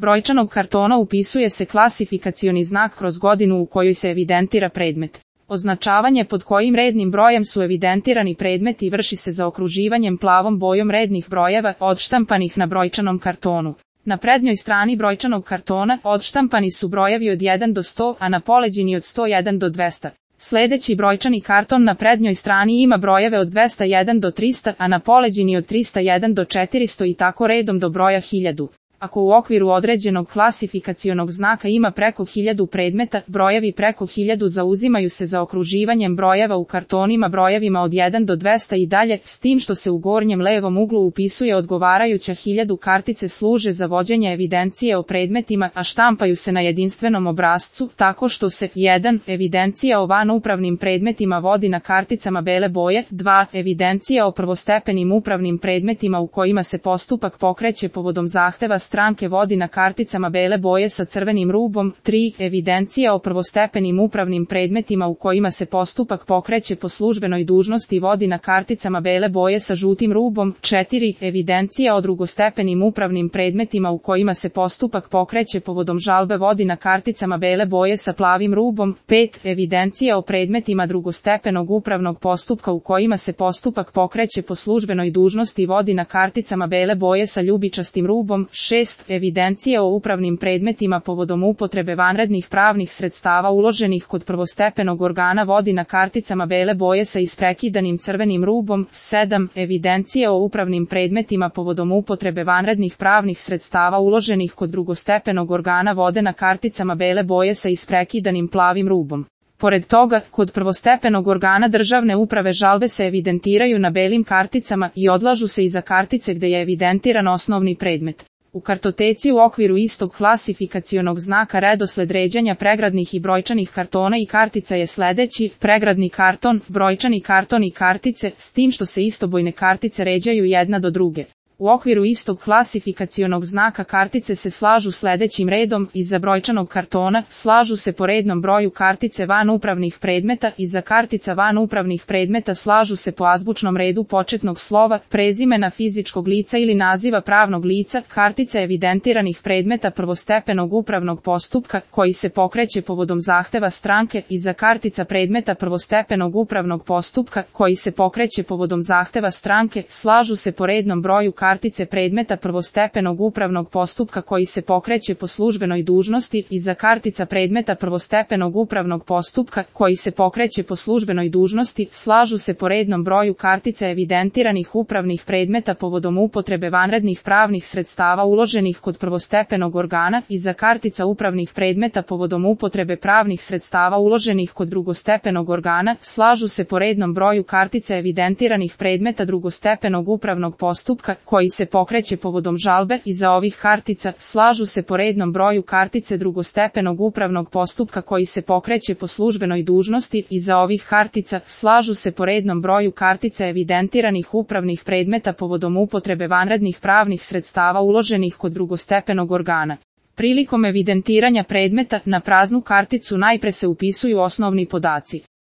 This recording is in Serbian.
brojčanog kartona upisuje se klasifikacioni znak kroz godinu u kojoj se evidentira predmet. Označavanje pod kojim rednim brojem su evidentirani predmeti vrši se zaokruživanjem plavom bojom rednih brojeva odštampanih na brojčanom kartonu. Na prednjoj strani brojčanog kartona odštampani su brojevi od 1 do 100, a na poleđini od 101 do 200. Sljedeći brojčani karton na prednjoj strani ima brojeve od 201 do 300, a na poleđini od 301 do 400 i tako redom do broja 1000. Ako u okviru određenog klasifikacionog znaka ima preko 1000 predmeta, brojevi preko 1000 zauzimaju se zaokruživanjem brojeva u kartonima brojevima od 1 do 200 i dalje, s tim što se u gornjem levom uglu upisuje odgovarajuća 1000. Kartice služe za vođenje evidencije o predmetima, a štampaju se na jedinstvenom obrascu, tako što se 1. Evidencija o vanupravnim predmetima vodi na karticama bele boje, 2. Evidencija o prvostepenim upravnim predmetima u kojima se postupak pokreće povodom zahteva stranke vodi na karticama bele boje sa crvenim rubom, 3. Evidencija o prvostepenim upravnim predmetima u kojima se postupak pokreće po službenoj dužnosti vodi na karticama bele boje sa žutim rubom, 4. Evidencija o drugostepenim upravnim predmetima u kojima se postupak pokreće povodom žalbe vodi na karticama bele boje sa plavim rubom, 5. Evidencija o predmetima drugostepenog upravnog postupka u kojima se postupak pokreće po službenoj dužnosti vodi na karticama bele boje sa ljubičastim rubom, 6. Evidencija o upravnim predmetima povodom upotrebe vanrednih pravnih sredstava uloženih kod prvostepenog organa vodi na karticama bele boje sa isprekidanim crvenim rubom, 7. Evidencija o upravnim predmetima povodom upotrebe vanrednih pravnih sredstava uloženih kod drugostepenog organa vode na karticama bele boje sa isprekidanim plavim rubom. Pored toga, kod prvostepenog organa državne uprave žalbe se evidentiraju na belim karticama i odlažu se iza kartice gde je evidentiran osnovni predmet. U kartoteci u okviru istog klasifikacionog znaka redosled ređanja pregradnih i brojčanih kartona i kartica je sledeći: pregradni karton, brojčani karton i kartice, s tim što se istobojne kartice ređaju jedna do druge. U okviru istog klasifikacionog znaka kartice se slažu sledećim redom: iza brojčanog kartona slažu se po rednom broju kartice vanupravnih predmeta, iza kartica vanupravnih predmeta slažu se po azbučnom redu početnog slova, prezimena fizičkog lica ili naziva pravnog lica, kartica evidentiranih predmeta prvostepenog upravnog postupka koji se pokreće povodom zahteva stranke, iza kartica predmeta prvostepenog upravnog postupka koji se pokreće povodom zahteva stranke slažu se po rednom broju kartice predmeta prvostepenog upravnog postupka koji se pokreće po službenoj dužnosti, iza kartica predmeta prvostepenog upravnog postupka koji se pokreće po službenoj dužnosti slažu se po rednom broju kartice evidentiranih upravnih predmeta povodom upotrebe vanrednih pravnih sredstava uloženih kod prvostepenog organa, iza kartica upravnih predmeta povodom upotrebe pravnih sredstava uloženih kod drugostepenog organa slažu se po rednom broju kartice evidentiranih predmeta drugostepenog upravnog postupka koji se pokreće povodom žalbe, iza ovih kartica slažu se po rednom broju kartice drugostepenog upravnog postupka koji se pokreće po službenoj dužnosti, iza ovih kartica slažu se po rednom broju kartice evidentiranih upravnih predmeta povodom upotrebe vanrednih pravnih sredstava uloženih kod drugostepenog organa. Prilikom evidentiranja predmeta na praznu karticu najpre se upisuju osnovni podaci.